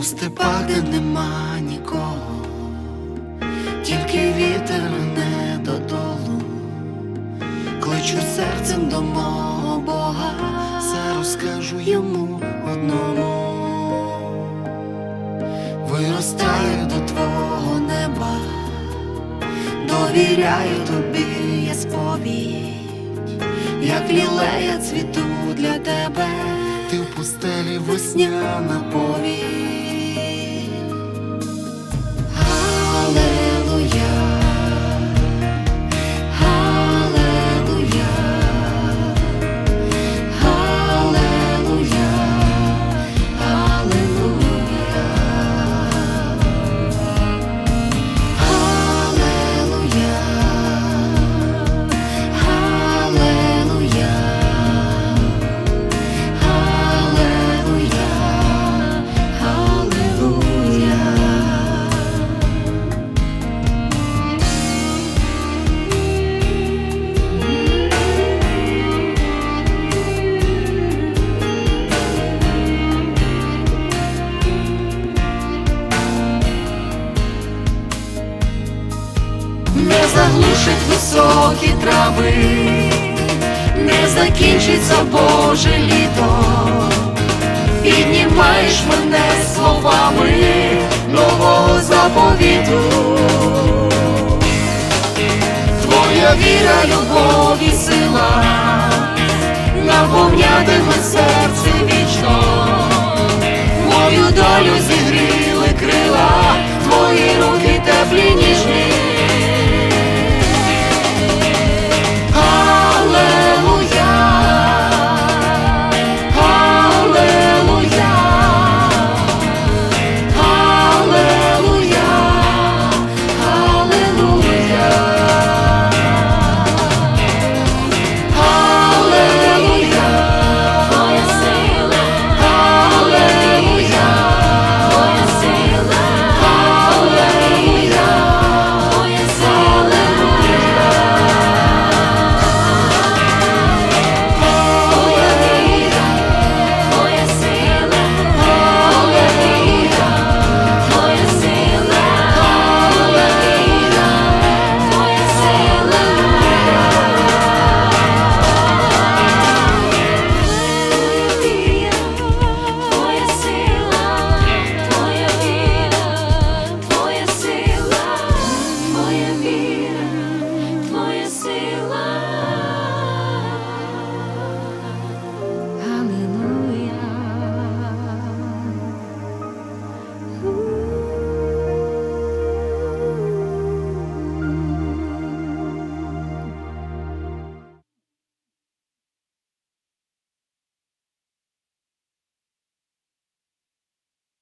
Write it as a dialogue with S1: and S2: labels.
S1: у степах, де нема нікого, тільки вітер не додолу. Кличу серцем до мого Бога, все розкажу йому одному. Виростаю до твого неба, довіряю тобі я сповідь, як лілея цвіту для тебе, ти в пустелі весняна повінь. Алелуя, алелуя, алелуя, алелуя, алелуя, алелуя, алелуя. Не заглушить високі трави, не закінчиться Боже літо. Піднімаєш мене словами нового заповіту. Твоя віра, любов і сила наповнятиме серце вічно.